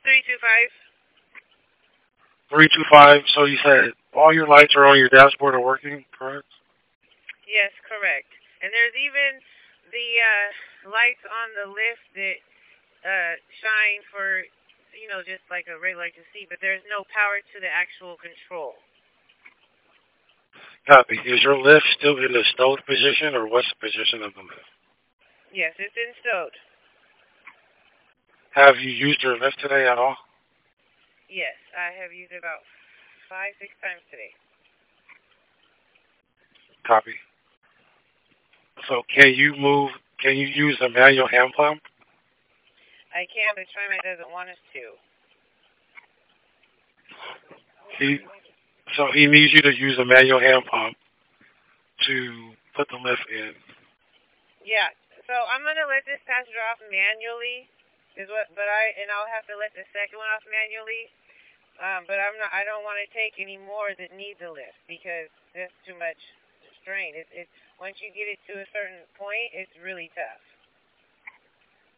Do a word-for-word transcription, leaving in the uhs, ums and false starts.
three two five. Three two five. So you said all your lights are on your dashboard are working, correct? Yes, correct. And there's even the uh, lights on the lift that uh, shine for, you know, just like a regular light to see, but there's no power to the actual control. Copy. Is your lift still in the stowed position, or what's the position of the lift? Yes, it's in stowed. Have you used your lift today at all? Yes, I have used it about five, six times today. Copy. So can you move? Can you use a manual hand pump? I can, but TriMet doesn't want us to. He, so he needs you to use a manual hand pump to put the lift in. Yeah. So I'm gonna let this passenger off manually, is what. But I and I'll have to let the second one off manually. Um, but I'm not. I don't want to take any more that need the lift because that's too much strain. It, it once you get it to a certain point, it's really tough.